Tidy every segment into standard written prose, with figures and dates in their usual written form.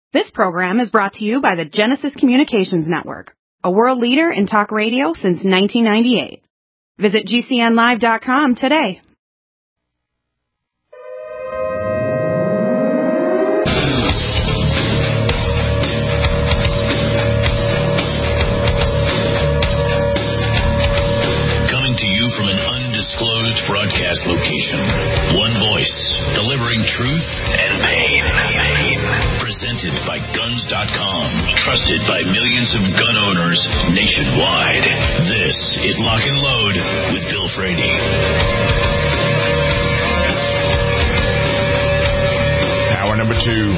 This program is brought to you by the Genesis Communications Network, a world leader in talk radio since 1998. Visit GCNlive.com today. Coming to you from an undisclosed broadcast location. One voice, delivering truth and pain. Presented by Guns.com. Trusted by millions of gun owners nationwide. This is Lock and Load with Bill Frady. Hour number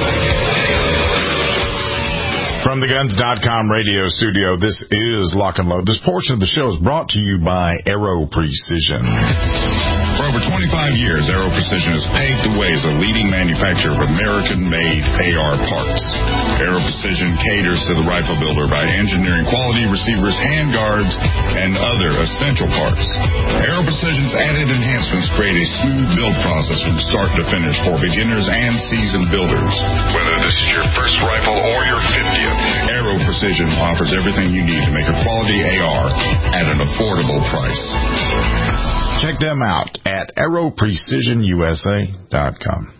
2. From the Guns.com radio studio, this is Lock and Load. This portion of the show is brought to you by Aero Precision. For over 25 years, Aero Precision has paved the way as a leading manufacturer of American-made AR parts. Aero Precision caters to the rifle builder by engineering quality receivers, handguards, and other essential parts. Aero Precision's added enhancements create a smooth build process from start to finish for beginners and seasoned builders. Whether this is your first rifle or your 50th, Aero Precision offers everything you need to make a quality AR at an affordable price. Check them out at aeroprecisionusa.com.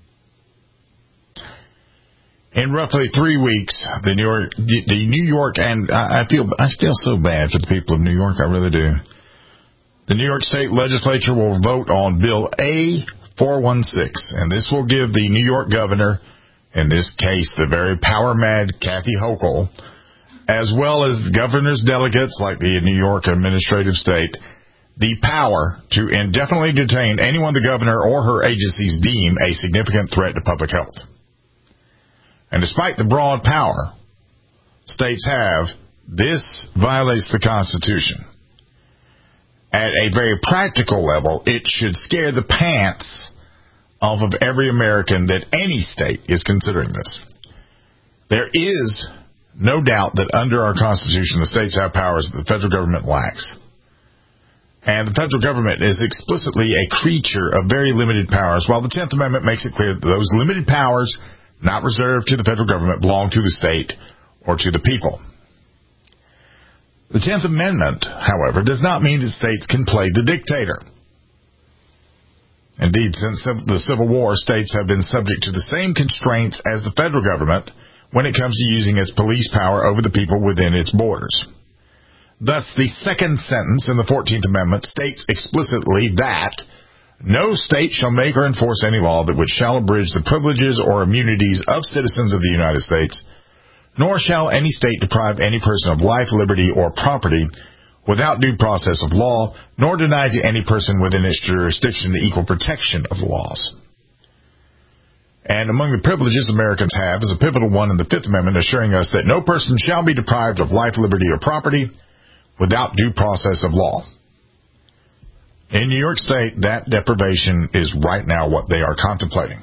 In roughly 3 weeks, the New York, and I feel so bad for the people of New York, I really do. The New York State Legislature will vote on Bill A-416, and this will give the New York governor, in this case the very power-mad Kathy Hochul, as well as the governor's delegates like the New York Administrative State, the power to indefinitely detain anyone the governor or her agencies deem a significant threat to public health. And despite the broad power states have, this violates the Constitution. At a very practical level, it should scare the pants off of every American that any state is considering this. There is no doubt that under our Constitution, the states have powers that the federal government lacks. And the federal government is explicitly a creature of very limited powers, while the 10th Amendment makes it clear that those limited powers, not reserved to the federal government, belong to the state or to the people. The 10th Amendment, however, does not mean that states can play the dictator. Indeed, since the Civil War, states have been subject to the same constraints as the federal government when it comes to using its police power over the people within its borders. Thus, the second sentence in the 14th Amendment states explicitly that no state shall make or enforce any law that which shall abridge the privileges or immunities of citizens of the United States, nor shall any state deprive any person of life, liberty, or property without due process of law, nor deny to any person within its jurisdiction the equal protection of the laws. And among the privileges Americans have is a pivotal one in the Fifth Amendment, assuring us that no person shall be deprived of life, liberty, or property without due process of law. In New York State, that deprivation is right now what they are contemplating.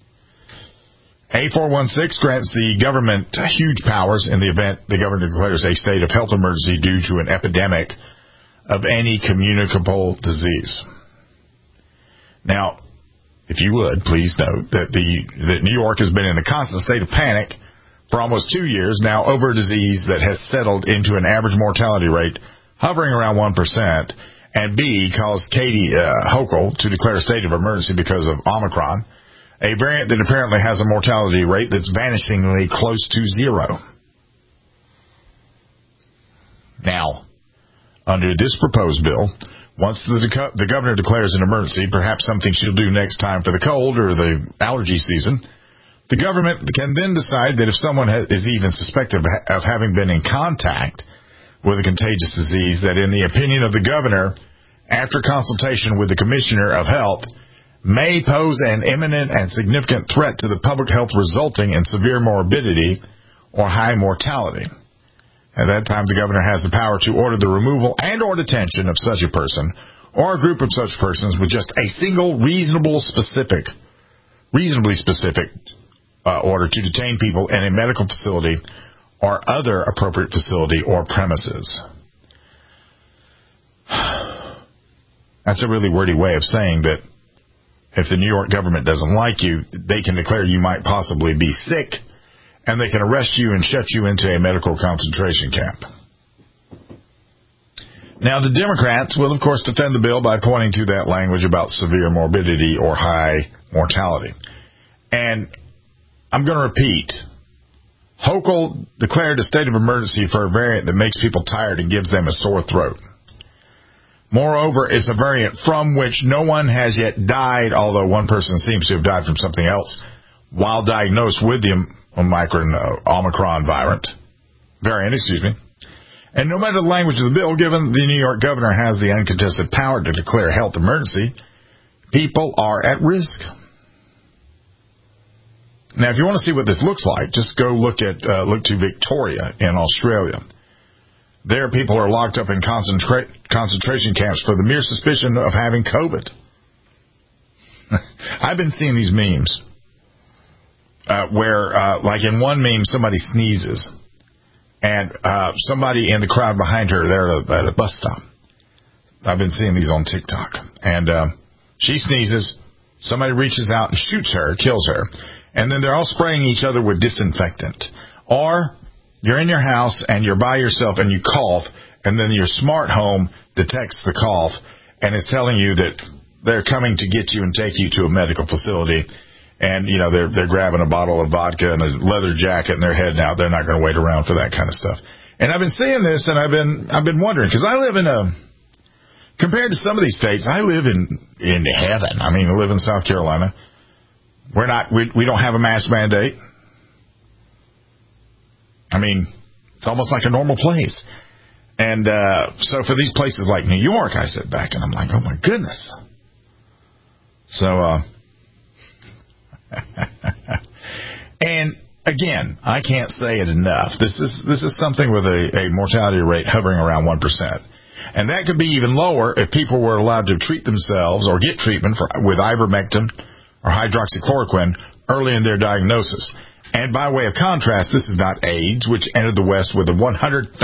A-416 grants the government huge powers in the event the governor declares a state of health emergency due to an epidemic of any communicable disease. Now, if you would, please note that New York has been in a constant state of panic for almost 2 years now over a disease that has settled into an average mortality rate hovering around 1%, and B, caused Katie Hochul to declare a state of emergency because of Omicron, a variant that apparently has a mortality rate that's vanishingly close to zero. Now, under this proposed bill, once the governor declares an emergency, perhaps something she'll do next time for the cold or the allergy season, the government can then decide that if someone is even suspected of having been in contact with a contagious disease, that in the opinion of the governor, after consultation with the Commissioner of Health, may pose an imminent and significant threat to the public health resulting in severe morbidity or high mortality. At that time, the governor has the power to order the removal and or detention of such a person or a group of such persons with just a single reasonably specific order to detain people in a medical facility or other appropriate facility or premises. That's a really wordy way of saying that if the New York government doesn't like you, they can declare you might possibly be sick and they can arrest you and shut you into a medical concentration camp. Now, the Democrats will, of course, defend the bill by pointing to that language about severe morbidity or high mortality. And I'm going to repeat, Hochul declared a state of emergency for a variant that makes people tired and gives them a sore throat. Moreover, it's a variant from which no one has yet died, although one person seems to have died from something else while diagnosed with the Omicron variant. And no matter the language of the bill, given the New York governor has the uncontested power to declare a health emergency, people are at risk. Now, if you want to see what this looks like, just go look to Victoria in Australia. There, people are locked up in concentration camps for the mere suspicion of having COVID. I've been seeing these memes where, like in one meme, somebody sneezes, and somebody in the crowd behind her, they're at a bus stop. I've been seeing these on TikTok. And she sneezes, somebody reaches out and shoots her, kills her, and then they're all spraying each other with disinfectant. Or you're in your house and you're by yourself and you cough, and then your smart home detects the cough and is telling you that they're coming to get you and take you to a medical facility. And, you know, they're grabbing a bottle of vodka and a leather jacket and they're heading out. They're not going to wait around for that kind of stuff. And I've been seeing this, and I've been wondering, because I live compared to some of these states, I live in heaven. I mean, I live in South Carolina. We don't have a mask mandate. I mean, it's almost like a normal place. And so for these places like New York, I sit back and I'm like, oh my goodness. So, and again, I can't say it enough. This is something with a mortality rate hovering around 1%. And that could be even lower if people were allowed to treat themselves or get treatment with ivermectin or hydroxychloroquine early in their diagnosis. And by way of contrast, this is not AIDS, which entered the West with a 100%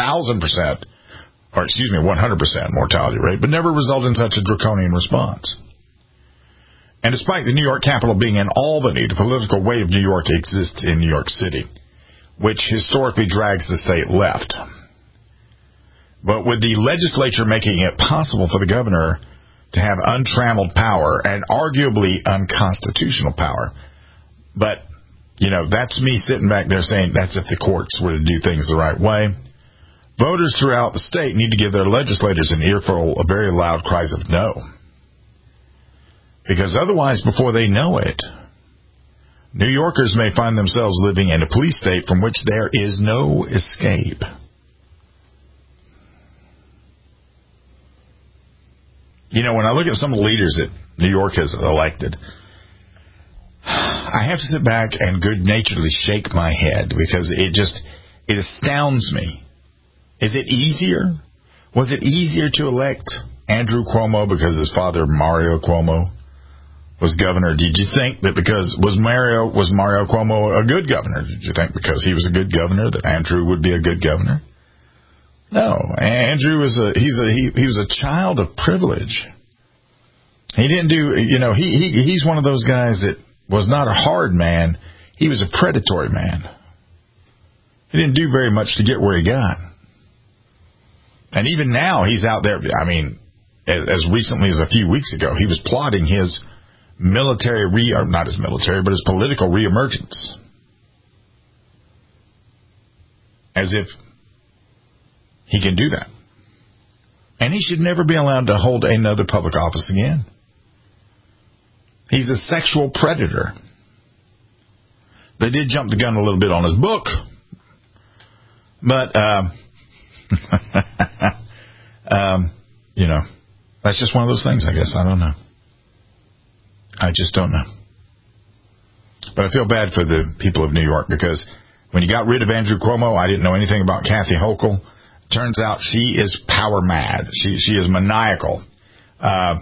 mortality rate, but never resulted in such a draconian response. And despite the New York capital being in Albany, the political weight of New York exists in New York City, which historically drags the state left. But with the legislature making it possible for the governor to have untrammeled power and arguably unconstitutional power, but, you know, that's me sitting back there saying that's if the courts were to do things the right way. Voters throughout the state need to give their legislators an earful of very loud cries of no. Because otherwise, before they know it, New Yorkers may find themselves living in a police state from which there is no escape. You know, when I look at some of the leaders that New York has elected, I have to sit back and good-naturedly shake my head because it astounds me. Is it easier? Was it easier to elect Andrew Cuomo because his father, Mario Cuomo, was governor? Did you think that was Mario Cuomo a good governor? Did you think because he was a good governor that Andrew would be a good governor? No, Andrew was he was a child of privilege. He didn't do, you know, he's one of those guys that was not a hard man. He was a predatory man. He didn't do very much to get where he got. And even now he's out there. I mean, as recently as a few weeks ago, he was plotting his not his military, but his political reemergence. As if he can do that. And he should never be allowed to hold another public office again. He's a sexual predator. They did jump the gun a little bit on his book. But, you know, that's just one of those things, I guess. I don't know. I just don't know. But I feel bad for the people of New York because when you got rid of Andrew Cuomo, I didn't know anything about Kathy Hochul. Turns out she is power mad. She is maniacal. I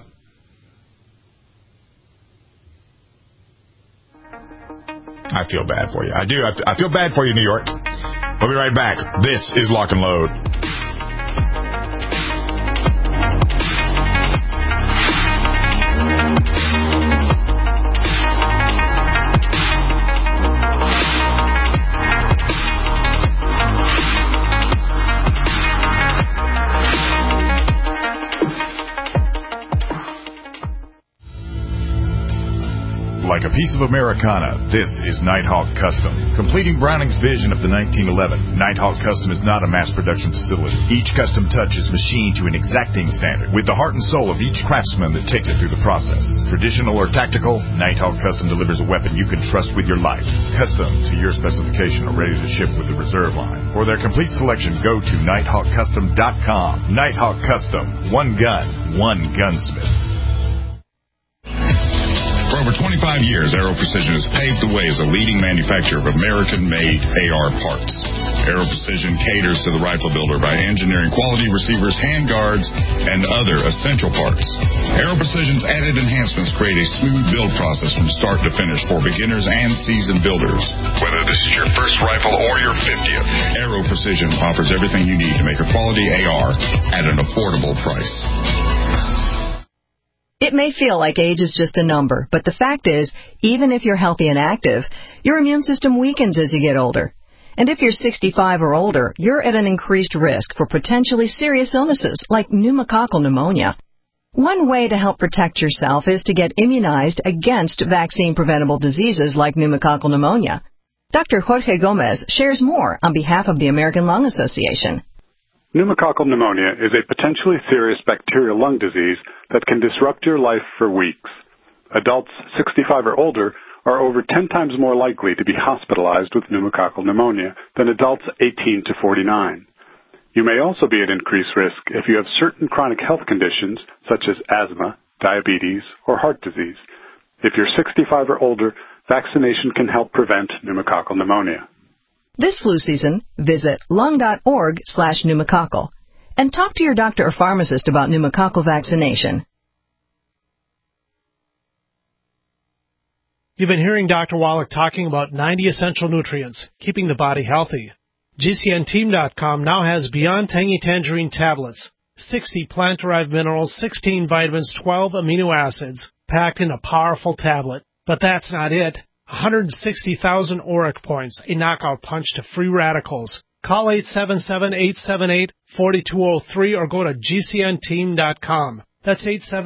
feel bad for you. I do. I feel bad for you, New York. We'll be right back. This is Lock and Load. like a piece of Americana, this is Nighthawk Custom. Completing Browning's vision of the 1911, Nighthawk Custom is not a mass production facility. Each custom touch is machined to an exacting standard, with the heart and soul of each craftsman that takes it through the process. Traditional or tactical, Nighthawk Custom delivers a weapon you can trust with your life. Custom to your specification or ready to ship with the reserve line. For their complete selection, go to NighthawkCustom.com. Nighthawk Custom. One gun, one gunsmith. For over 25 years, Aero Precision has paved the way as a leading manufacturer of American-made AR parts. Aero Precision caters to the rifle builder by engineering quality receivers, handguards, and other essential parts. Aero Precision's added enhancements create a smooth build process from start to finish for beginners and seasoned builders. Whether this is your first rifle or your 50th, Aero Precision offers everything you need to make a quality AR at an affordable price. It may feel like age is just a number, but the fact is, even if you're healthy and active, your immune system weakens as you get older. And if you're 65 or older, you're at an increased risk for potentially serious illnesses like pneumococcal pneumonia. One way to help protect yourself is to get immunized against vaccine-preventable diseases like pneumococcal pneumonia. Dr. Jorge Gomez shares more on behalf of the American Lung Association. Pneumococcal pneumonia is a potentially serious bacterial lung disease that can disrupt your life for weeks. Adults 65 or older are over 10 times more likely to be hospitalized with pneumococcal pneumonia than adults 18 to 49. You may also be at increased risk if you have certain chronic health conditions such as asthma, diabetes, or heart disease. If you're 65 or older, vaccination can help prevent pneumococcal pneumonia. This flu season, visit lung.org/pneumococcal and talk to your doctor or pharmacist about pneumococcal vaccination. You've been hearing Dr. Wallach talking about 90 essential nutrients, keeping the body healthy. GCNteam.com now has Beyond Tangy Tangerine tablets, 60 plant-derived minerals, 16 vitamins, 12 amino acids, packed in a powerful tablet. But that's not it. 160,000 ORAC points, a knockout punch to free radicals. Call 877-878-4203 or go to GCNteam.com. That's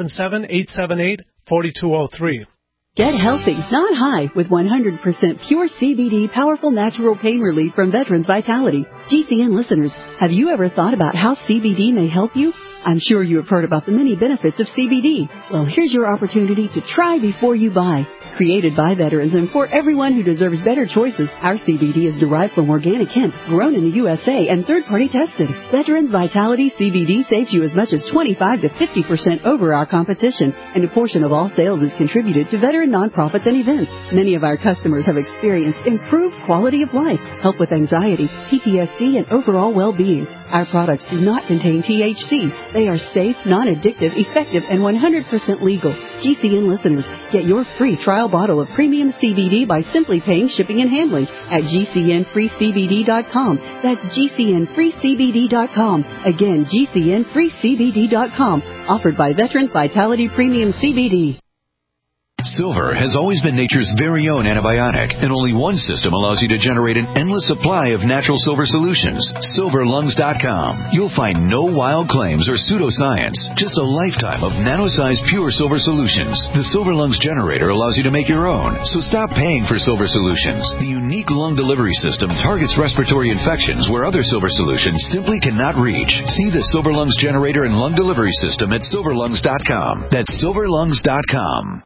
877-878-4203. Get healthy, not high, with 100% pure CBD powerful natural pain relief from Veterans Vitality. GCN listeners, have you ever thought about how CBD may help you? I'm sure you have heard about the many benefits of CBD. Well, here's your opportunity to try before you buy. Created by veterans and for everyone who deserves better choices, our CBD is derived from organic hemp, grown in the USA, and third-party tested. Veterans Vitality CBD saves you as much as 25 to 50% over our competition, and a portion of all sales is contributed to veteran nonprofits and events. Many of our customers have experienced improved quality of life, help with anxiety, PTSD, and overall well-being. Our products do not contain THC. They are safe, non-addictive, effective, and 100% legal. GCN listeners, get your free trial bottle of premium CBD by simply paying shipping and handling at GCNFreeCBD.com. That's GCNFreeCBD.com. Again, GCNFreeCBD.com. Offered by Veterans Vitality Premium CBD. Silver has always been nature's very own antibiotic, and only one system allows you to generate an endless supply of natural silver solutions. SilverLungs.com. You'll find no wild claims or pseudoscience, just a lifetime of nano-sized pure silver solutions. The Silver Lungs generator allows you to make your own, so stop paying for silver solutions. The unique lung delivery system targets respiratory infections where other silver solutions simply cannot reach. See the Silver Lungs generator and lung delivery system at SilverLungs.com. That's SilverLungs.com.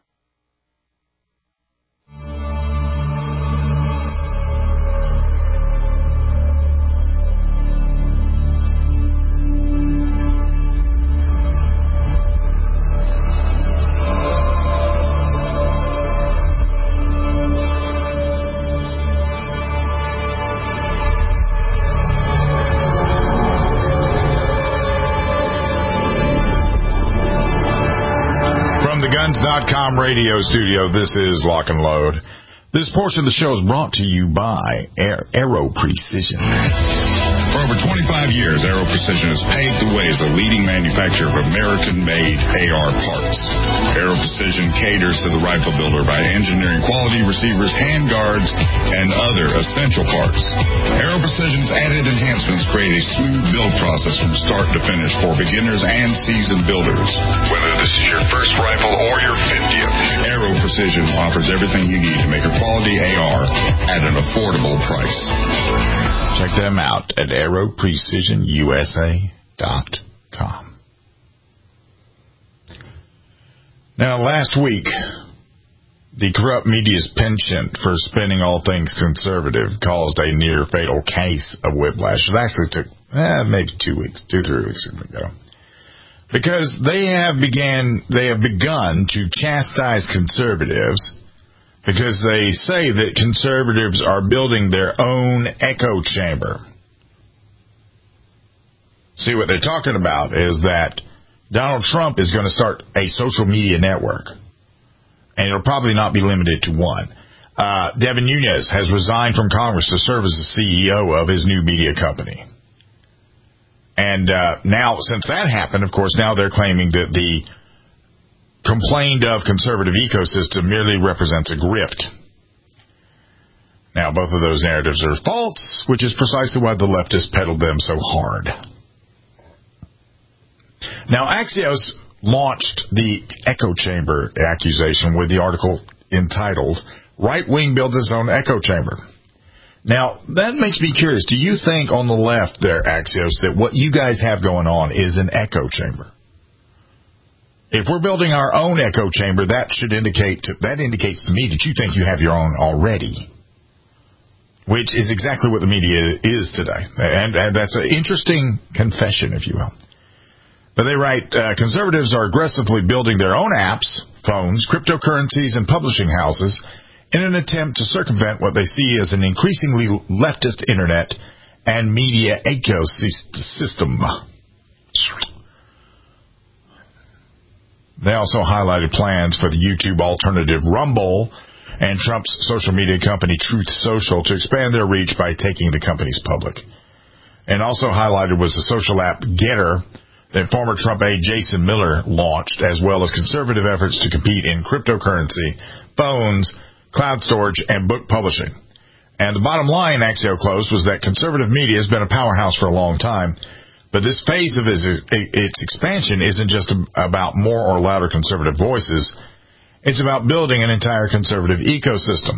Guns.com radio studio, this is Lock and Load. This portion of the show is brought to you by Aero Precision. For over 25 years, Aero Precision has paved the way as a leading manufacturer of American-made AR parts. Aero Precision caters to the rifle builder by engineering quality receivers, handguards, and other essential parts. Aero Precision's added enhancements create a smooth build process from start to finish for beginners and seasoned builders. Whether this is your first rifle or your 50th, Aero Precision offers everything you need to make a quality AR at an affordable price. Check them out at AeroPrecisionUSA.com. Now, last week, the corrupt media's penchant for spinning all things conservative caused a near-fatal case of whiplash. It actually took maybe 2 weeks, 2-3 weeks ago. Because they have begun to chastise conservatives because they say that conservatives are building their own echo chamber. See, what they're talking about is that Donald Trump is going to start a social media network. And it'll probably not be limited to one. Devin Nunes has resigned from Congress to serve as the CEO of his new media company. And now, since that happened, of course, now they're claiming that the complained of conservative ecosystem merely represents a grift. Now, both of those narratives are false, which is precisely why the leftists peddled them so hard. Now, Axios launched the echo chamber accusation with the article entitled, Right Wing Builds Its Own Echo Chamber. Now, that makes me curious. Do you think on the left there, Axios, that what you guys have going on is an echo chamber? If we're building our own echo chamber, that indicates to me that you think you have your own already, which is exactly what the media is today. And that's an interesting confession, if you will. But they write, conservatives are aggressively building their own apps, phones, cryptocurrencies, and publishing houses in an attempt to circumvent what they see as an increasingly leftist internet and media ecosystem. They also highlighted plans for the YouTube alternative Rumble and Trump's social media company Truth Social to expand their reach by taking the companies public. And also highlighted was the social app Getter that former Trump aide Jason Miller launched, as well as conservative efforts to compete in cryptocurrency, phones, cloud storage, and book publishing. And the bottom line, Axios closed, was that conservative media has been a powerhouse for a long time, but this phase of its expansion isn't just about more or louder conservative voices. It's about building an entire conservative ecosystem.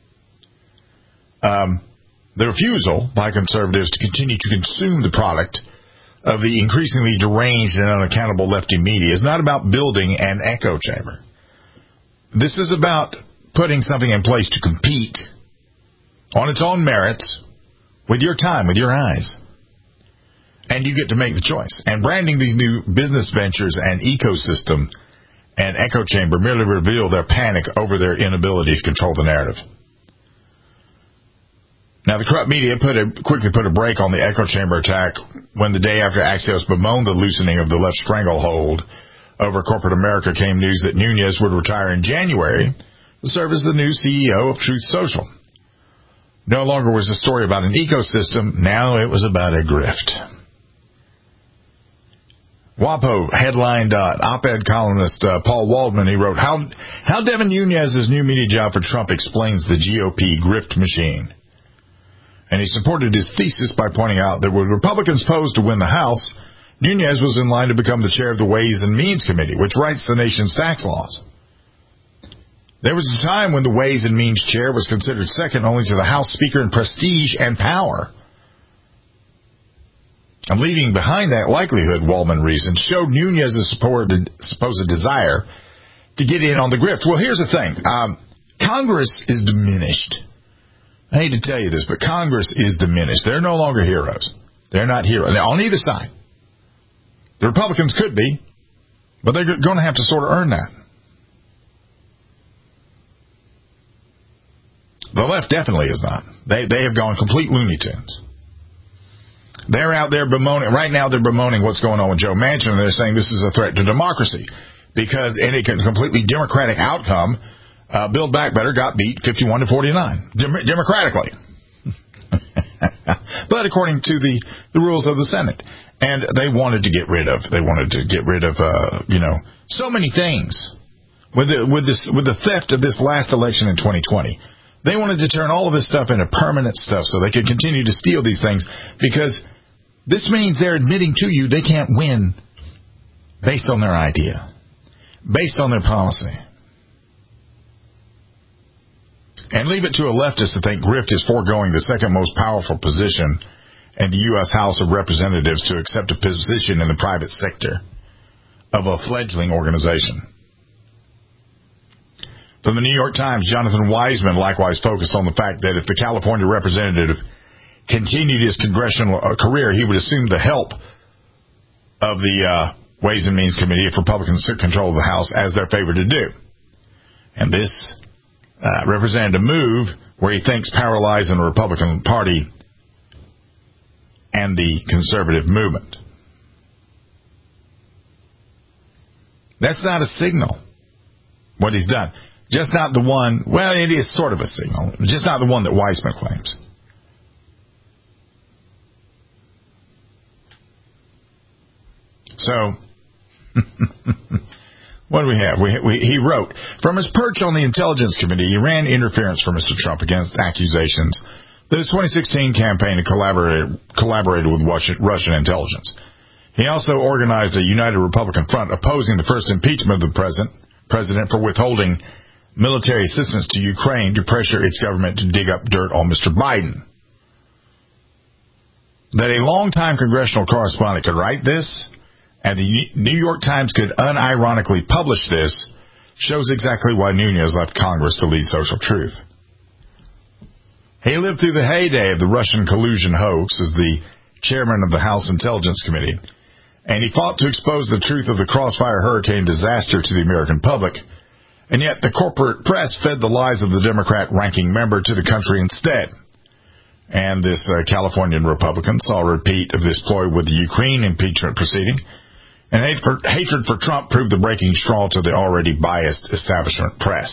The refusal by conservatives to continue to consume the product of the increasingly deranged and unaccountable lefty media is not about building an echo chamber. This is about putting something in place to compete on its own merits with your time, with your eyes. And you get to make the choice. And branding these new business ventures and ecosystem and echo chamber merely reveal their panic over their inability to control the narrative. Now, the corrupt media quickly put a break on the echo chamber attack when the day after Axios bemoaned the loosening of the left stranglehold over corporate America came news that Nunes would retire in January to serve as the new CEO of Truth Social. No longer was the story about an ecosystem. Now it was about a grift. WAPO headlined op-ed columnist Paul Waldman. He wrote, How Devin Nunes' new media job for Trump explains the GOP grift machine. And he supported his thesis by pointing out that when Republicans posed to win the House, Nunes was in line to become the chair of the Ways and Means Committee, which writes the nation's tax laws. There was a time when the Ways and Means chair was considered second only to the House Speaker in prestige and power. And leaving behind that likelihood, Waldman reasoned, showed Nunes' supposed desire to get in on the grift. Well, here's the thing. Congress is diminished. I hate to tell you this, but Congress is diminished. They're no longer heroes. They're not heroes. They're on either side. The Republicans could be, but they're going to have to sort of earn that. The left definitely is not. They have gone complete Looney Tunes. They're out there bemoaning. Right now they're bemoaning what's going on with Joe Manchin, and they're saying this is a threat to democracy because in a completely democratic outcome, Build Back Better got beat 51-49 democratically. But but according to the rules of the Senate. And they wanted to get rid of so many things with the theft of this last election in 2020. They wanted to turn all of this stuff into permanent stuff so they could continue to steal these things, because this means they're admitting to you they can't win based on their idea, based on their policy. And leave it to a leftist to think Grift is foregoing the second most powerful position in the U.S. House of Representatives to accept a position in the private sector of a fledgling organization. From the New York Times, Jonathan Weisman likewise focused on the fact that if the California representative continued his congressional career, he would assume the help of the Ways and Means Committee if Republicans took control of the House, as they're favored to do. And this represented a move where he thinks power lies in the Republican Party and the conservative movement. That's not a signal, what he's done. Just not the one, well, it is sort of a signal, just not the one that Weisman claims. So, what do we have? He wrote, from his perch on the Intelligence Committee, he ran interference for Mr. Trump against accusations that his 2016 campaign had collaborated with Russian intelligence. He also organized a united Republican front opposing the first impeachment of the president for withholding military assistance to Ukraine to pressure its government to dig up dirt on Mr. Biden. That a longtime congressional correspondent could write this, and the New York Times could unironically publish this, shows exactly why Nunes left Congress to lead Social Truth. He lived through the heyday of the Russian collusion hoax as the chairman of the House Intelligence Committee, and he fought to expose the truth of the Crossfire Hurricane disaster to the American public, and yet the corporate press fed the lies of the Democrat ranking member to the country instead. And this Californian Republican saw a repeat of this ploy with the Ukraine impeachment proceeding, and hatred for Trump proved the breaking straw to the already biased establishment press.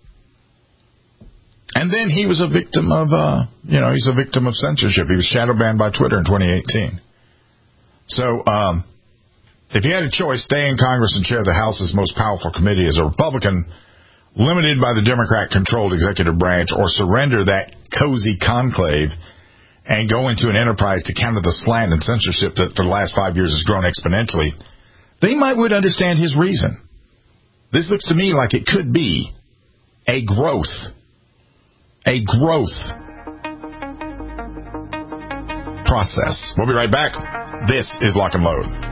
And then he was a victim of, he's a victim of censorship. He was shadow banned by Twitter in 2018. So, if he had a choice, stay in Congress and chair the House's most powerful committee as a Republican, limited by the Democrat-controlled executive branch, or surrender that cozy conclave and go into an enterprise to counter the slant and censorship that for the last 5 years has grown exponentially, they would understand his reason. This looks to me like it could be a growth process. We'll be right back. This is Lock and Load.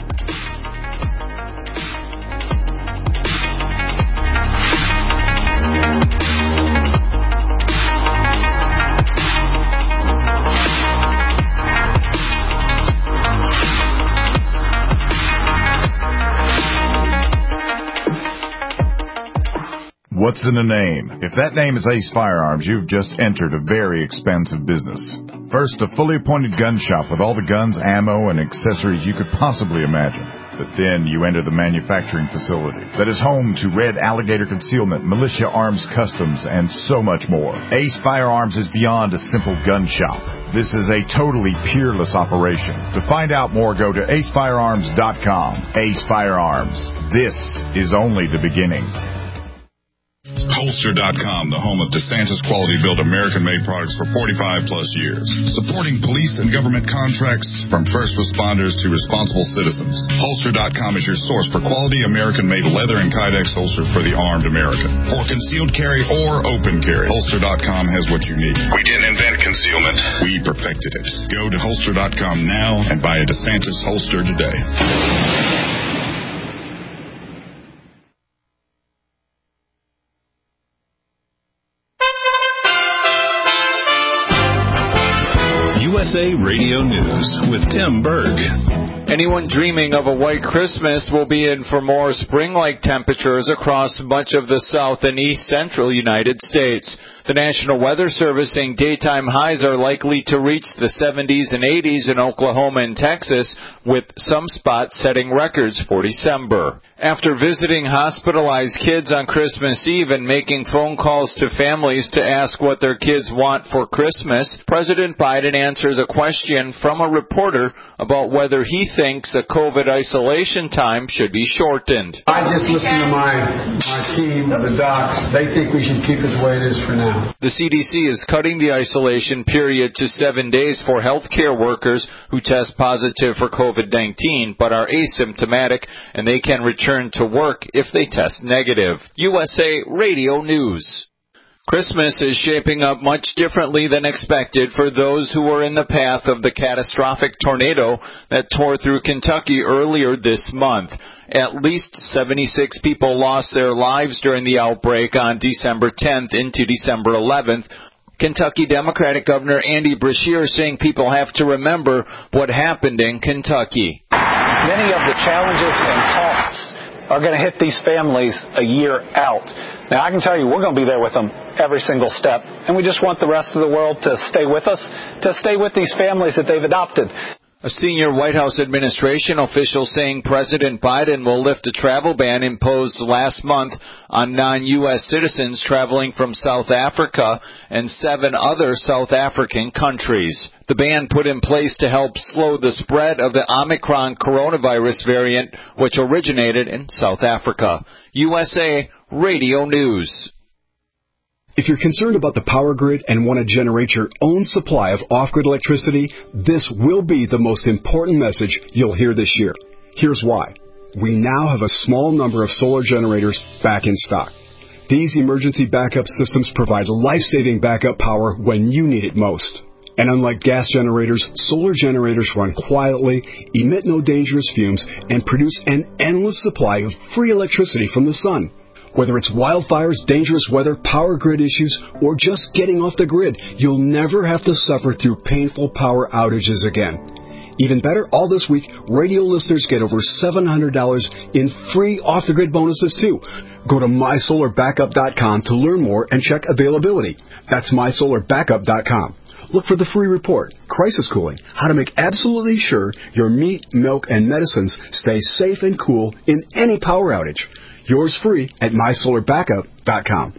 What's in a name? If that name is Ace Firearms, you've just entered a very expensive business. First, a fully appointed gun shop with all the guns, ammo, and accessories you could possibly imagine. But then you enter the manufacturing facility that is home to Red Alligator Concealment, Militia Arms Customs, and so much more. Ace Firearms is beyond a simple gun shop. This is a totally peerless operation. To find out more, go to acefirearms.com. Ace Firearms. This is only the beginning. Holster.com, the home of DeSantis quality-built American-made products for 45-plus years. Supporting police and government contracts from first responders to responsible citizens. Holster.com is your source for quality American-made leather and Kydex holsters for the armed American. For concealed carry or open carry, Holster.com has what you need. We didn't invent concealment. We perfected it. Go to Holster.com now and buy a DeSantis holster today. USA Radio News with Tim Berg. Anyone dreaming of a white Christmas will be in for more spring-like temperatures across much of the south and east central United States. The National Weather Service saying daytime highs are likely to reach the 70s and 80s in Oklahoma and Texas, with some spots setting records for December. After visiting hospitalized kids on Christmas Eve and making phone calls to families to ask what their kids want for Christmas, President Biden answers a question from a reporter about whether he thinks a COVID isolation time should be shortened. I just listened to my team, the docs. They think we should keep it the way it is for now. The CDC is cutting the isolation period to 7 days for healthcare workers who test positive for COVID-19 but are asymptomatic, and they can return to work if they test negative. USA Radio News. Christmas is shaping up much differently than expected for those who were in the path of the catastrophic tornado that tore through Kentucky earlier this month. At least 76 people lost their lives during the outbreak on December 10th into December 11th. Kentucky Democratic Governor Andy Beshear saying people have to remember what happened in Kentucky. Many of the challenges and costs are going to hit these families a year out. Now, I can tell you we're going to be there with them every single step, and we just want the rest of the world to stay with us, to stay with these families that they've adopted. A senior White House administration official saying President Biden will lift a travel ban imposed last month on non-U.S. citizens traveling from South Africa and 7 other South African countries. The ban put in place to help slow the spread of the Omicron coronavirus variant, which originated in South Africa. USA Radio News. If you're concerned about the power grid and want to generate your own supply of off-grid electricity, this will be the most important message you'll hear this year. Here's why. We now have a small number of solar generators back in stock. These emergency backup systems provide life-saving backup power when you need it most. And unlike gas generators, solar generators run quietly, emit no dangerous fumes, and produce an endless supply of free electricity from the sun. Whether it's wildfires, dangerous weather, power grid issues, or just getting off the grid, you'll never have to suffer through painful power outages again. Even better, all this week, radio listeners get over $700 in free off-the-grid bonuses, too. Go to mysolarbackup.com to learn more and check availability. That's mysolarbackup.com. Look for the free report, Crisis Cooling, how to make absolutely sure your meat, milk, and medicines stay safe and cool in any power outage. Yours free at mysolarbackup.com.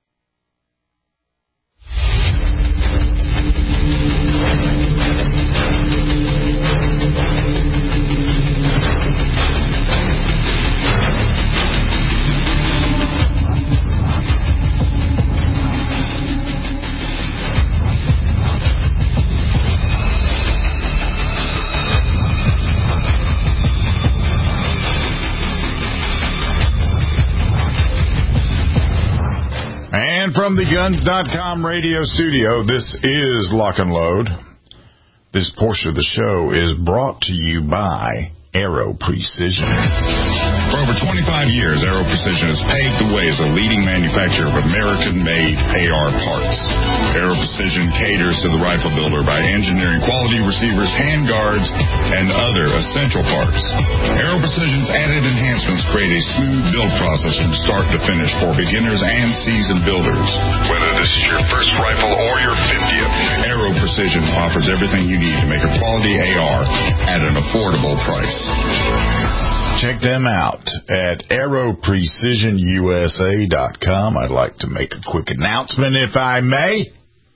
And from the Guns.com radio studio, this is Lock and Load. This portion of the show is brought to you by Aero Precision. For over 25 years, Aero Precision has paved the way as a leading manufacturer of American-made AR parts. Aero Precision caters to the rifle builder by engineering quality receivers, handguards, and other essential parts. Aero Precision's added enhancements create a smooth build process from start to finish for beginners and seasoned builders. Whether this is your first rifle or your 50th, Aero Precision offers everything you need to make a quality AR at an affordable price. Check them out at aeroprecisionusa.com. I'd like to make a quick announcement, if I may.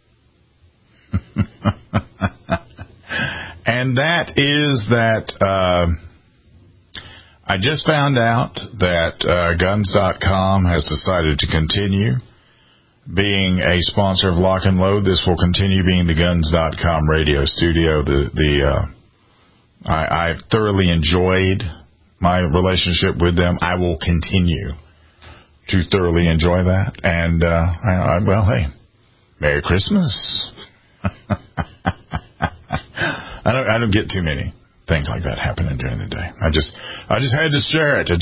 And that is that I just found out that Guns.com has decided to continue being a sponsor of Lock and Load. This will continue being the Guns.com radio studio. I thoroughly enjoyed my relationship with them. I will continue to thoroughly enjoy that. And, well, hey, Merry Christmas. I don't get too many things like that happening during the day. I just had to share it.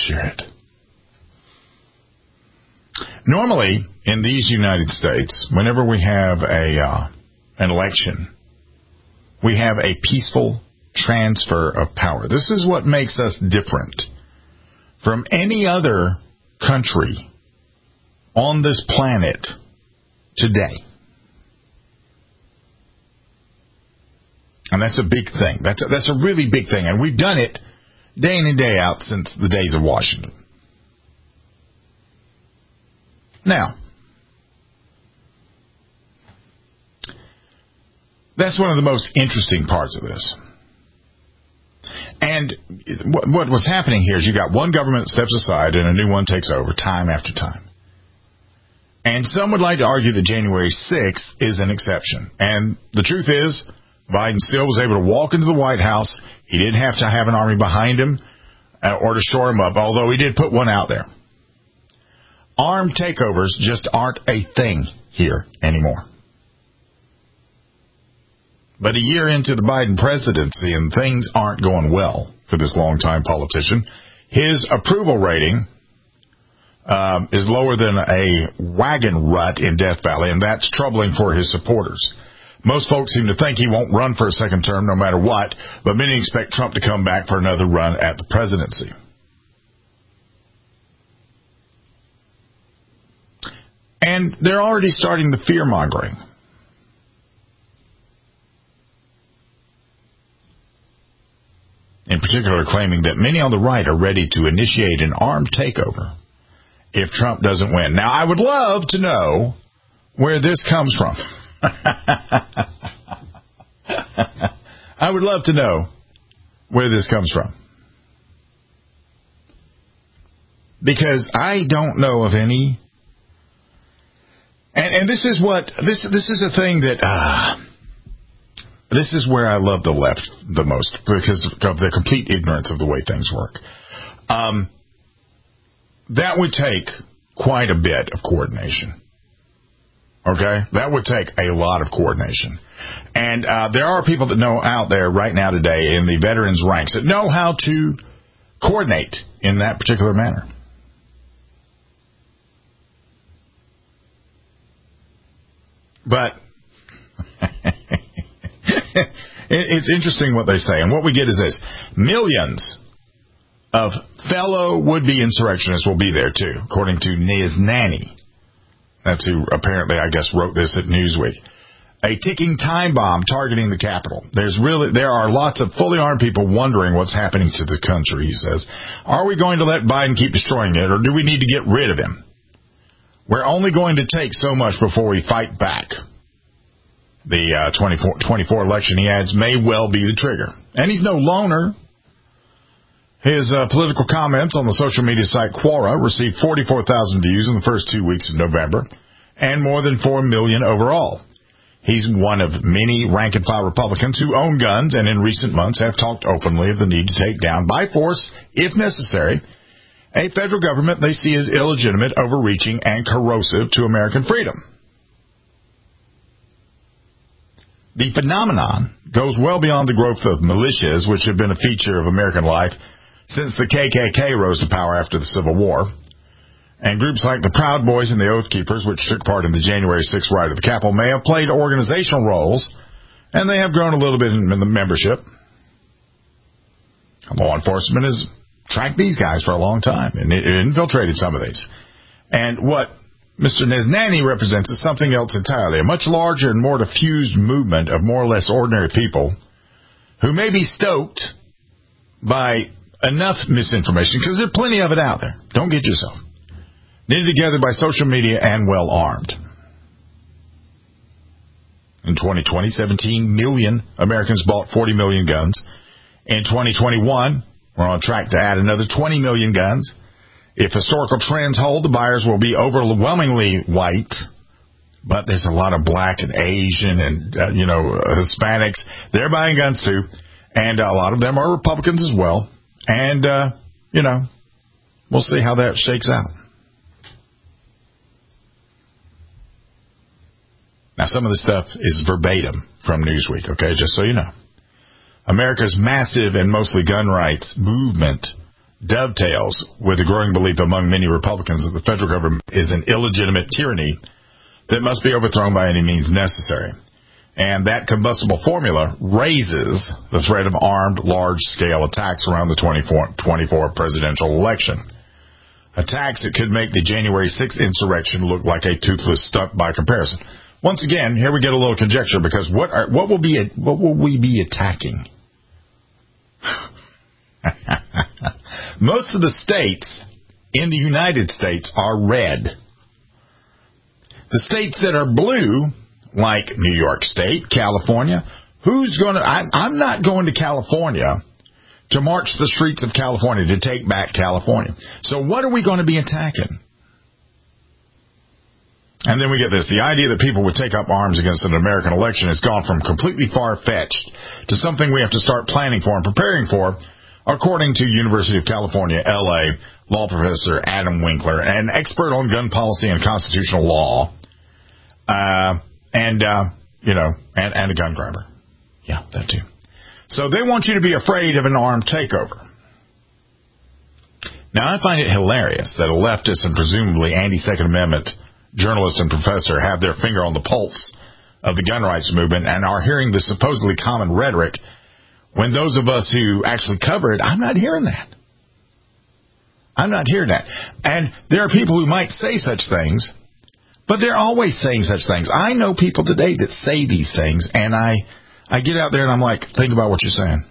Normally, in these United States, whenever we have an election, we have a peaceful transfer of power. This is what makes us different from any other country on this planet today. And that's a big thing. That's a really big thing. And we've done it day in and day out since the days of Washington. Now, that's one of the most interesting parts of this. And what's happening here is you got one government that steps aside and a new one takes over time after time. And some would like to argue that January 6th is an exception. And the truth is, Biden still was able to walk into the White House. He didn't have to have an army behind him or to shore him up, although he did put one out there. Armed takeovers just aren't a thing here anymore. But a year into the Biden presidency and things aren't going well for this longtime politician, his approval rating is lower than a wagon rut in Death Valley, and that's troubling for his supporters. Most folks seem to think he won't run for a second term no matter what, but many expect Trump to come back for another run at the presidency. And they're already starting the fear-mongering. In particular, claiming that many on the right are ready to initiate an armed takeover if Trump doesn't win. Now, I would love to know where this comes from. I would love to know where this comes from. Because I don't know of any. And this is a thing that this is where I love the left the most, because of the complete ignorance of the way things work. That would take quite a bit of coordination. Okay? That would take a lot of coordination. And there are people that know out there right now today in the veterans ranks that know how to coordinate in that particular manner. But it's interesting what they say. And what we get is this. Millions of fellow would-be insurrectionists will be there, too, according to Neznani. That's who apparently, I guess, wrote this at Newsweek. A ticking time bomb targeting the Capitol. There are lots of fully armed people wondering what's happening to the country, he says. Are we going to let Biden keep destroying it, or do we need to get rid of him? We're only going to take so much before we fight back. The 24 election, he adds, may well be the trigger. And he's no loner. His political comments on the social media site Quora received 44,000 views in the first 2 weeks of November, and more than 4 million overall. He's one of many rank-and-file Republicans who own guns and in recent months have talked openly of the need to take down by force, if necessary, a federal government they see as illegitimate, overreaching, and corrosive to American freedom. The phenomenon goes well beyond the growth of militias, which have been a feature of American life since the KKK rose to power after the Civil War. And groups like the Proud Boys and the Oath Keepers, which took part in the January 6th riot at the Capitol, may have played organizational roles, and they have grown a little bit in the membership. Law enforcement has tracked these guys for a long time, and it infiltrated some of these. And what Mr. Neznani represents is something else entirely, a much larger and more diffused movement of more or less ordinary people who may be stoked by enough misinformation, because there's plenty of it out there. Don't get yourself. Knitted together by social media and well armed. In 2020, 17 million Americans bought 40 million guns. In 2021, we're on track to add another 20 million guns. If historical trends hold, the buyers will be overwhelmingly white, but there's a lot of black and Asian and, Hispanics. They're buying guns too, and a lot of them are Republicans as well. And, we'll see how that shakes out. Now, some of this stuff is verbatim from Newsweek, okay, just so you know. America's massive and mostly gun rights movement dovetails with the growing belief among many Republicans that the federal government is an illegitimate tyranny that must be overthrown by any means necessary. And that combustible formula raises the threat of armed, large-scale attacks around the 2024 presidential election. attacks that could make the January 6th insurrection look like a toothless stunt by comparison. Once again, here we get a little conjecture, because what will we be attacking? Most of the states in the United States are red. The states that are blue, like New York State, California, I'm not going to California to march the streets of California to take back California. So what are we going to be attacking? And then we get this. The idea that people would take up arms against an American election has gone from completely far-fetched to something we have to start planning for and preparing for, according to University of California, L.A., law professor Adam Winkler, an expert on gun policy and constitutional law, and a gun grabber. Yeah, that too. So they want you to be afraid of an armed takeover. Now, I find it hilarious that a leftist and presumably anti-Second Amendment journalist and professor have their finger on the pulse of the gun rights movement and are hearing the supposedly common rhetoric, when those of us who actually cover it, I'm not hearing that. I'm not hearing that. And there are people who might say such things, but they're always saying such things. I know people today that say these things, and I get out there and I'm like, think about what you're saying.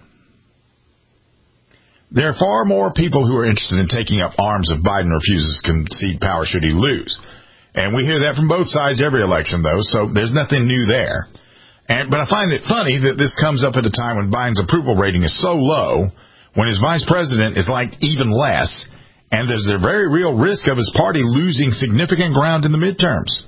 There are far more people who are interested in taking up arms if Biden refuses to concede power should he lose. And we hear that from both sides every election, though, so there's nothing new there. But I find it funny that this comes up at a time when Biden's approval rating is so low, when his vice president is liked even less, and there's a very real risk of his party losing significant ground in the midterms.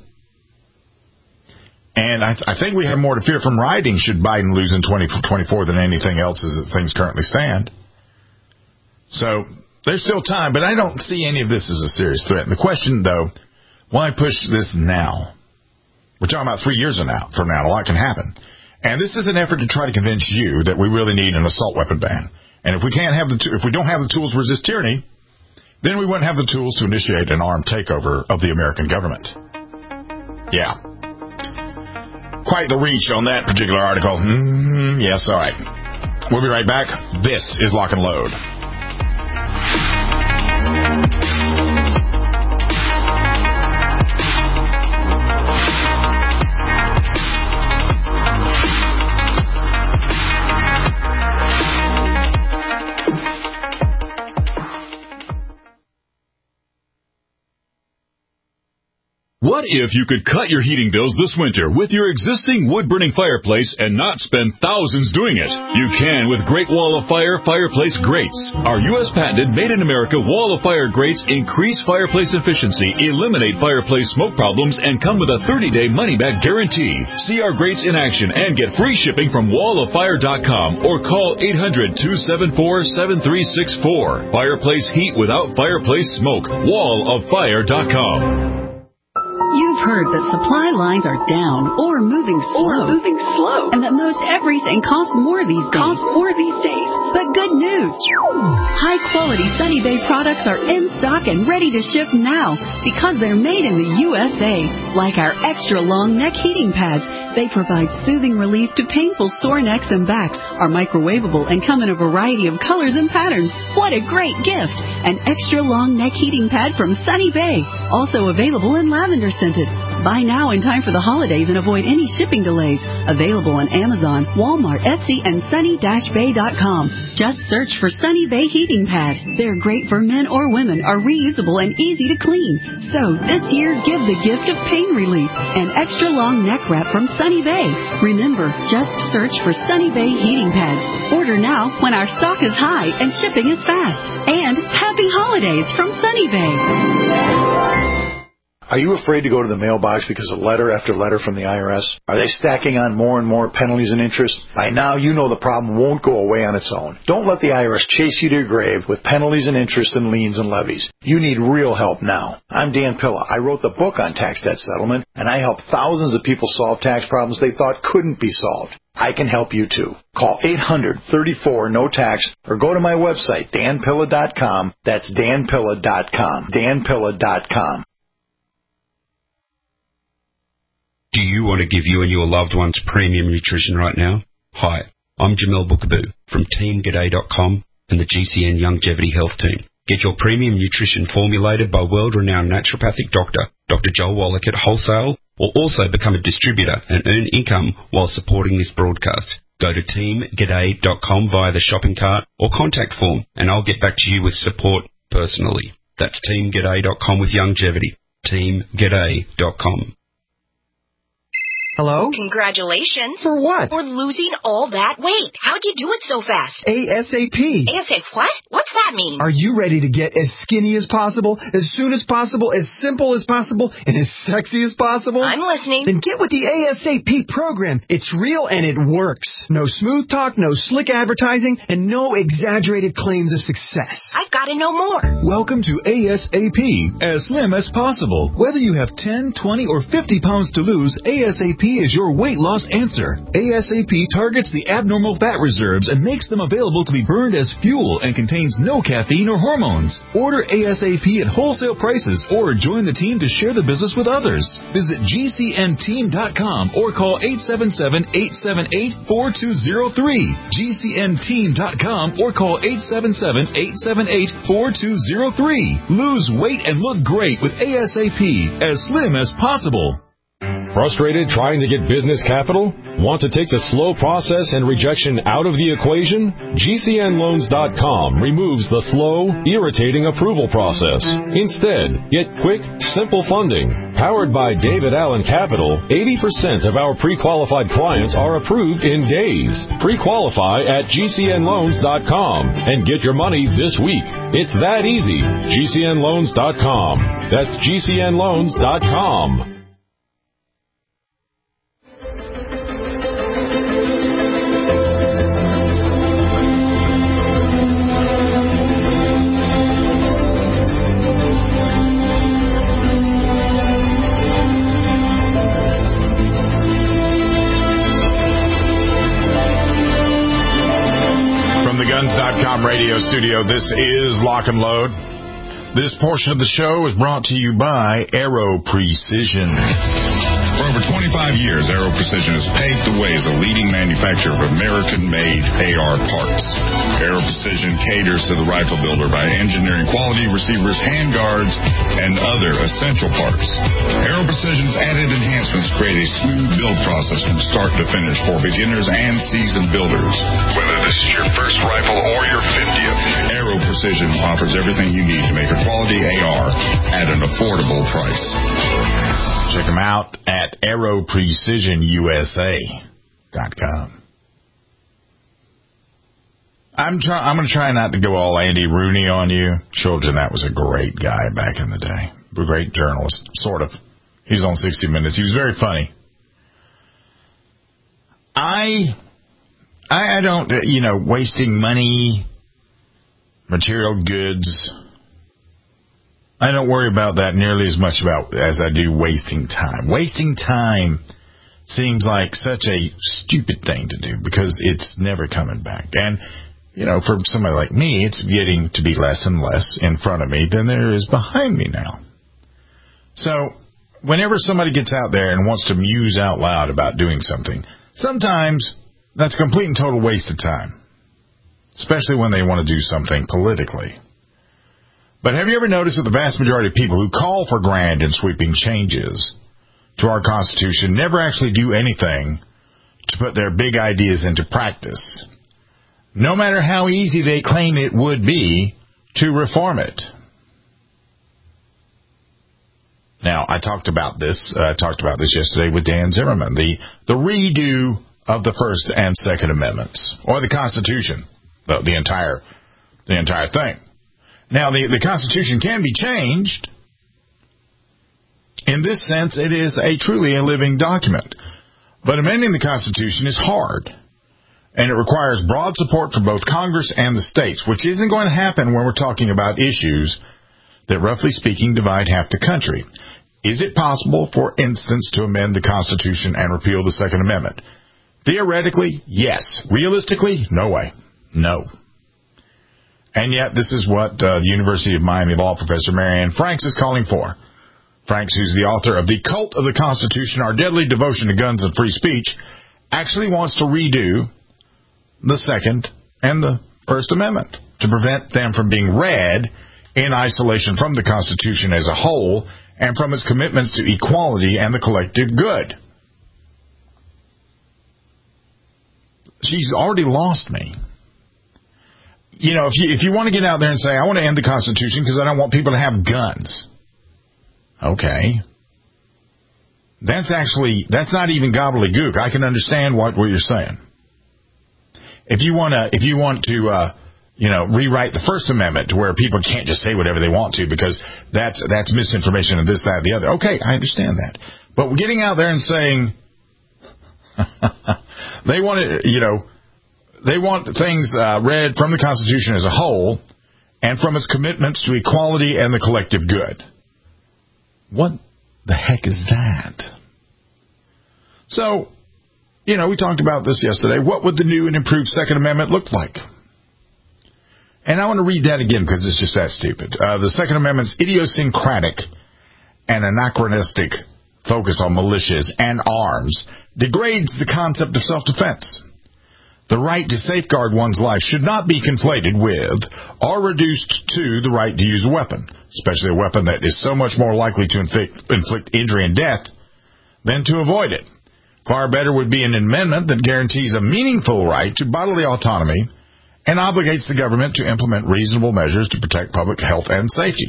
And I think we have more to fear from rioting should Biden lose in 2024 than anything else as things currently stand. So there's still time, but I don't see any of this as a serious threat. And the question, though, why push this now? We're talking about 3 years from now. A lot can happen. And this is an effort to try to convince you that we really need an assault weapon ban. And if we don't have the tools to resist tyranny, then we wouldn't have the tools to initiate an armed takeover of the American government. Yeah. Quite the reach on that particular article. Yes, all right. We'll be right back. This is Lock and Load. What if you could cut your heating bills this winter with your existing wood-burning fireplace and not spend thousands doing it? You can with Great Wall of Fire fireplace grates. Our U.S. patented made-in-America Wall of Fire grates increase fireplace efficiency, eliminate fireplace smoke problems, and come with a 30-day money-back guarantee. See our grates in action and get free shipping from walloffire.com or call 800-274-7364. Fireplace heat without fireplace smoke. walloffire.com. You've heard that supply lines are down or moving slow. And that most everything costs more these days. But good news. High-quality Sunny Bay products are in stock and ready to ship now because they're made in the USA. Like our extra-long neck heating pads. They provide soothing relief to painful sore necks and backs, are microwavable, and come in a variety of colors and patterns. What a great gift! An extra-long neck heating pad from Sunny Bay. Also available in lavender scented. Buy now in time for the holidays and avoid any shipping delays. Available on Amazon, Walmart, Etsy, and sunny-bay.com. Just search for Sunny Bay Heating Pad. They're great for men or women, are reusable and easy to clean. So this year, give the gift of pain relief. An extra-long neck wrap from Sunny Bay. Remember, just search for Sunny Bay Heating Pads. Order now when our stock is high and shipping is fast. And happy holidays from Sunny Bay. Are you afraid to go to the mailbox because of letter after letter from the IRS? Are they stacking on more and more penalties and interest? By now, you know the problem won't go away on its own. Don't let the IRS chase you to your grave with penalties and interest and liens and levies. You need real help now. I'm Dan Pilla. I wrote the book on tax debt settlement, and I help thousands of people solve tax problems they thought couldn't be solved. I can help you too. Call 800-34-NO-TAX or go to my website, danpilla.com. That's danpilla.com. danpilla.com. Do you want to give you and your loved ones premium nutrition right now? Hi, I'm Jamel Bookaboo from TeamGaday.com and the GCN Longevity Health Team. Get your premium nutrition formulated by world-renowned naturopathic doctor, Dr. Joel Wallach at Wholesale, or also become a distributor and earn income while supporting this broadcast. Go to teamg'day.com via the shopping cart or contact form, and I'll get back to you with support personally. That's teamg'day.com with longevity. teamg'day.com. Hello? Congratulations. For what? For losing all that weight. How'd you do it so fast? ASAP. ASAP what? What's that mean? Are you ready to get as skinny as possible, as soon as possible, as simple as possible, and as sexy as possible? I'm listening. Then get with the ASAP program. It's real and it works. No smooth talk, no slick advertising, and no exaggerated claims of success. I've got to know more. Welcome to ASAP, as slim as possible. Whether you have 10, 20, or 50 pounds to lose, ASAP is your weight loss answer. ASAP targets the abnormal fat reserves and makes them available to be burned as fuel and contains no caffeine or hormones. Order ASAP at wholesale prices or join the team to share the business with others. Visit GCNteam.com or call 877-878-4203. GCNteam.com or call 877-878-4203. Lose weight and look great with ASAP, as slim as possible. Frustrated trying to get business capital? Want to take the slow process and rejection out of the equation? GCNloans.com removes the slow, irritating approval process. Instead, get quick, simple funding. Powered by David Allen Capital, 80% of our pre-qualified clients are approved in days. Pre-qualify at GCNloans.com and get your money this week. It's that easy. GCNloans.com. That's GCNloans.com. Guns.com radio studio. This is Lock and Load. This portion of the show is brought to you by Aero Precision. For over 25 years, Aero Precision has paved the way as a leading manufacturer of American-made AR parts. Aero Precision caters to the rifle builder by engineering quality receivers, handguards, and other essential parts. Aero Precision's added enhancements create a smooth build process from start to finish for beginners and seasoned builders. Whether this is your first rifle or your 50th, Aero Precision offers everything you need to make a quality AR at an affordable price. Check them out at AeroPrecisionUSA.com. I'm going to try not to go all Andy Rooney on you. Children, that was a great guy back in the day. A great journalist, sort of. He was on 60 Minutes. He was very funny. I don't, wasting money, material goods, I don't worry about that nearly as much as I do wasting time. Wasting time seems like such a stupid thing to do because it's never coming back. And, for somebody like me, it's getting to be less and less in front of me than there is behind me now. So whenever somebody gets out there and wants to muse out loud about doing something, sometimes that's a complete and total waste of time, especially when they want to do something politically. But have you ever noticed that the vast majority of people who call for grand and sweeping changes to our Constitution never actually do anything to put their big ideas into practice, no matter how easy they claim it would be to reform it? Now, I talked about this yesterday with Dan Zimmerman, the redo of the First and Second Amendments, or the Constitution, the entire thing. Now, the Constitution can be changed. In this sense, it is truly a living document. But amending the Constitution is hard, and it requires broad support from both Congress and the states, which isn't going to happen when we're talking about issues that, roughly speaking, divide half the country. Is it possible, for instance, to amend the Constitution and repeal the Second Amendment? Theoretically, yes. Realistically, no way. No. And yet, this is what the University of Miami law professor Marianne Franks is calling for. Franks, who's the author of The Cult of the Constitution, Our Deadly Devotion to Guns and Free Speech, actually wants to redo the Second and the First Amendment to prevent them from being read in isolation from the Constitution as a whole and from its commitments to equality and the collective good. She's already lost me. You know, if you want to get out there and say, I want to end the Constitution because I don't want people to have guns. Okay. That's not even gobbledygook. I can understand what you're saying. If you want to rewrite the First Amendment to where people can't just say whatever they want to because that's misinformation and this, that, the other. Okay, I understand that. But we're getting out there and saying they want things read from the Constitution as a whole and from its commitments to equality and the collective good. What the heck is that? So, we talked about this yesterday. What would the new and improved Second Amendment look like? And I want to read that again because it's just that stupid. The Second Amendment's idiosyncratic and anachronistic focus on militias and arms degrades the concept of self-defense. The right to safeguard one's life should not be conflated with or reduced to the right to use a weapon, especially a weapon that is so much more likely to inflict injury and death than to avoid it. Far better would be an amendment that guarantees a meaningful right to bodily autonomy and obligates the government to implement reasonable measures to protect public health and safety.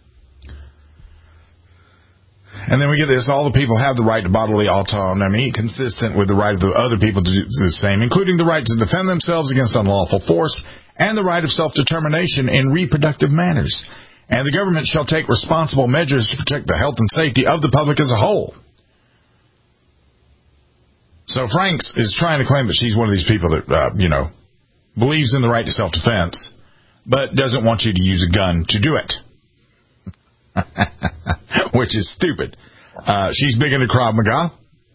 And then we get this, all the people have the right to bodily autonomy, consistent with the right of the other people to do the same, including the right to defend themselves against unlawful force and the right of self-determination in reproductive matters. And the government shall take responsible measures to protect the health and safety of the public as a whole. So Franks is trying to claim that she's one of these people that, believes in the right to self-defense, but doesn't want you to use a gun to do it. Which is stupid. She's big into Krav Maga.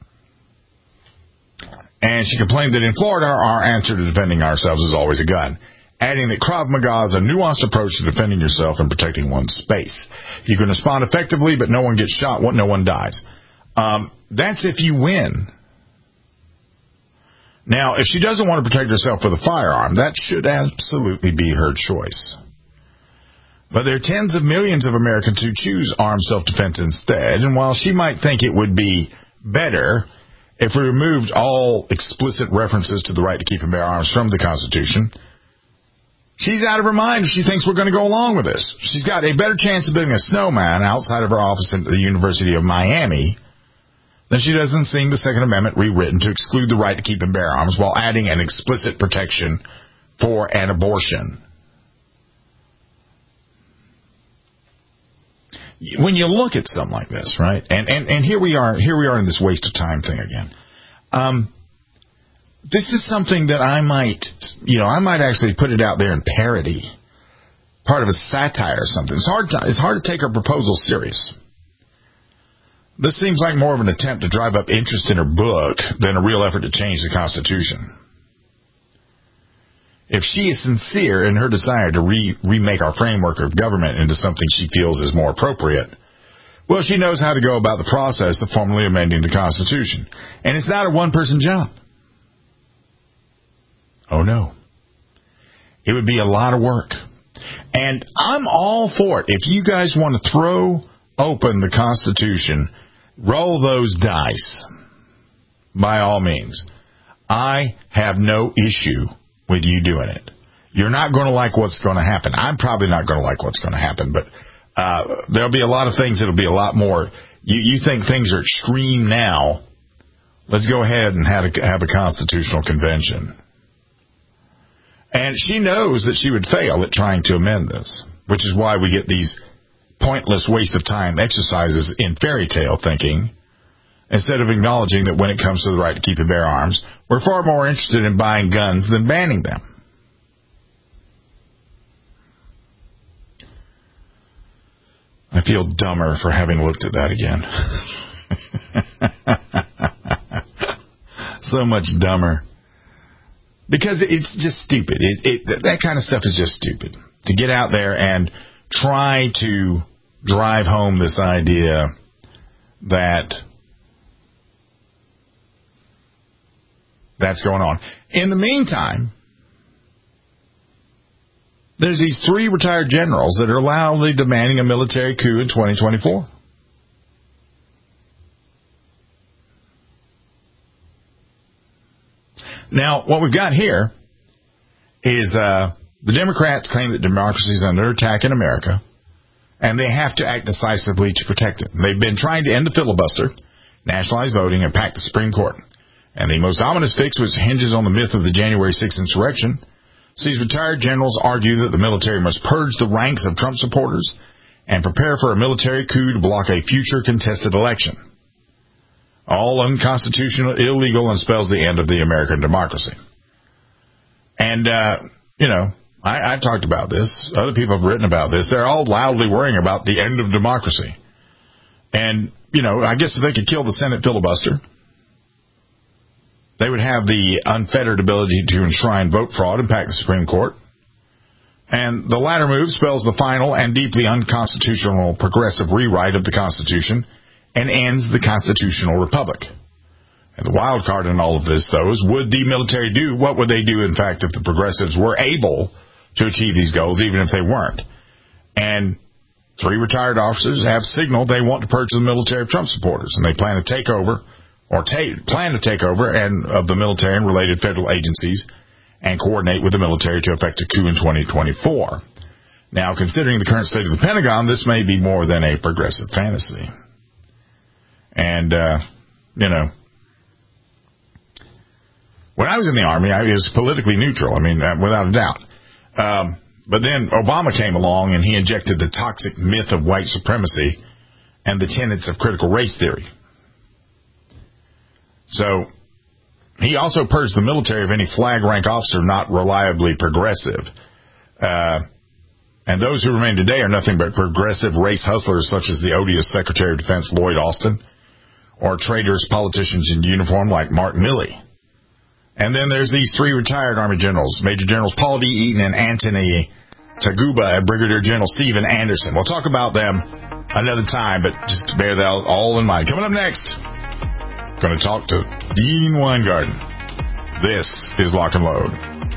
And she complained that in Florida, our answer to defending ourselves is always a gun, adding that Krav Maga is a nuanced approach to defending yourself and protecting one's space. You can respond effectively, but no one gets shot, no one dies. That's if you win. Now, if she doesn't want to protect herself with a firearm, that should absolutely be her choice. But there are tens of millions of Americans who choose armed self-defense instead, and while she might think it would be better if we removed all explicit references to the right to keep and bear arms from the Constitution, she's out of her mind if she thinks we're going to go along with this. She's got a better chance of building a snowman outside of her office at the University of Miami than she does in seeing the Second Amendment rewritten to exclude the right to keep and bear arms while adding an explicit protection for an abortion. When you look at something like this, right, and here we are in this waste of time thing again. This is something that I might actually put it out there in parody, part of a satire or something. It's hard to take her proposal serious. This seems like more of an attempt to drive up interest in her book than a real effort to change the Constitution. If she is sincere in her desire to remake our framework of government into something she feels is more appropriate, well, she knows how to go about the process of formally amending the Constitution. And it's not a one-person job. Oh, no. It would be a lot of work. And I'm all for it. If you guys want to throw open the Constitution, roll those dice, by all means. I have no issue with you doing it. You're not going to like what's going to happen. I'm probably not going to like what's going to happen, but there'll be a lot of things that'll be a lot more. You think things are extreme now. Let's go ahead and have a constitutional convention. And she knows that she would fail at trying to amend this, which is why we get these pointless waste of time exercises in fairy tale thinking, instead of acknowledging that when it comes to the right to keep and bear arms, we're far more interested in buying guns than banning them. I feel dumber for having looked at that again. So much dumber. Because it's just stupid. That kind of stuff is just stupid. To get out there and try to drive home this idea that that's going on. In the meantime, there's these 3 retired generals that are loudly demanding a military coup in 2024. Now, what we've got here is the Democrats claim that democracy is under attack in America, and they have to act decisively to protect it. They've been trying to end the filibuster, nationalize voting, and pack the Supreme Court. And the most ominous fix, which hinges on the myth of the January 6th insurrection, sees retired generals argue that the military must purge the ranks of Trump supporters and prepare for a military coup to block a future contested election. All unconstitutional, illegal, and spells the end of the American democracy. And, I talked about this. Other people have written about this. They're all loudly worrying about the end of democracy. And, I guess if they could kill the Senate filibuster, they would have the unfettered ability to enshrine vote fraud and pack the Supreme Court. And the latter move spells the final and deeply unconstitutional progressive rewrite of the Constitution and ends the constitutional republic. And the wild card in all of this, though, is would the military do, what would they do, in fact, if the progressives were able to achieve these goals, even if they weren't? And 3 retired officers have signaled they want to purge the military of Trump supporters, and they plan to take over, and of the military and related federal agencies and coordinate with the military to effect a coup in 2024. Now, considering the current state of the Pentagon, this may be more than a progressive fantasy. And, when I was in the Army, I was politically neutral, without a doubt. But then Obama came along and he injected the toxic myth of white supremacy and the tenets of critical race theory. So he also purged the military of any flag rank officer not reliably progressive. And those who remain today are nothing but progressive race hustlers such as the odious Secretary of Defense Lloyd Austin or traitorous politicians in uniform like Mark Milley. And then there's these 3 retired Army generals, Major Generals Paul D. Eaton and Anthony Taguba and Brigadier General Stephen Anderson. We'll talk about them another time, but just bear that all in mind. Coming up next, going to talk to Dean Weingarten. This is Lock and Load.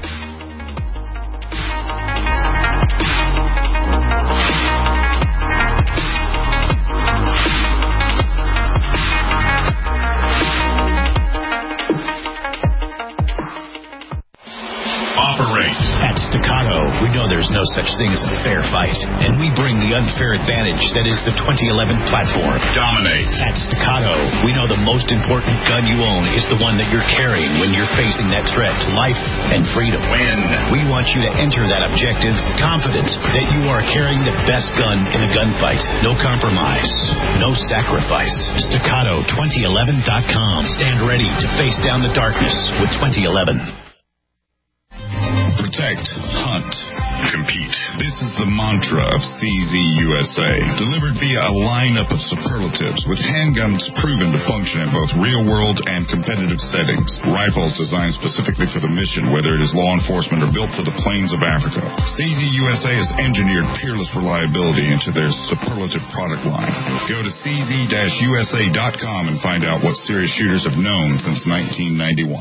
At Staccato, we know there's no such thing as a fair fight, and we bring the unfair advantage that is the 2011 platform. Dominate. At Staccato, we know the most important gun you own is the one that you're carrying when you're facing that threat to life and freedom. Win. We want you to enter that objective confident that you are carrying the best gun in the gunfight. No compromise. No sacrifice. Staccato2011.com. Stand ready to face down the darkness with 2011. Protect, hunt, compete. This is the mantra of CZ USA, delivered via a lineup of superlatives with handguns proven to function in both real-world and competitive settings. Rifles designed specifically for the mission, whether it is law enforcement or built for the plains of Africa. CZ USA has engineered peerless reliability into their superlative product line. Go to cz-usa.com and find out what serious shooters have known since 1991.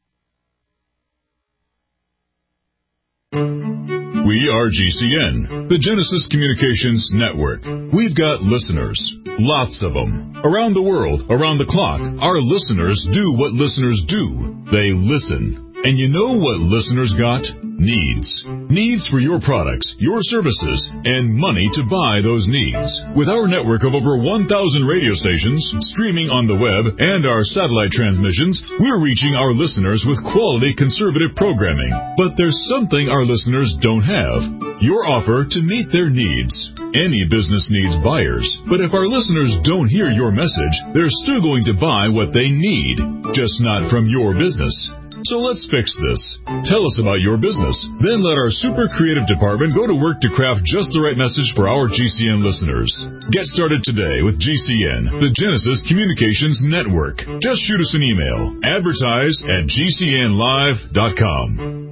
We are GCN, the Genesis Communications Network. We've got listeners, lots of them, around the world, around the clock. Our listeners do what listeners do. They listen. And you know what listeners got? Needs. Needs for your products, your services, and money to buy those needs. With our network of over 1,000 radio stations, streaming on the web, and our satellite transmissions, we're reaching our listeners with quality conservative programming. But there's something our listeners don't have. Your offer to meet their needs. Any business needs buyers, but if our listeners don't hear your message, they're still going to buy what they need, just not from your business. So let's fix this. Tell us about your business. Then let our super creative department go to work to craft just the right message for our GCN listeners. Get started today with GCN, the Genesis Communications Network. Just shoot us an email. Advertise at GCNlive.com.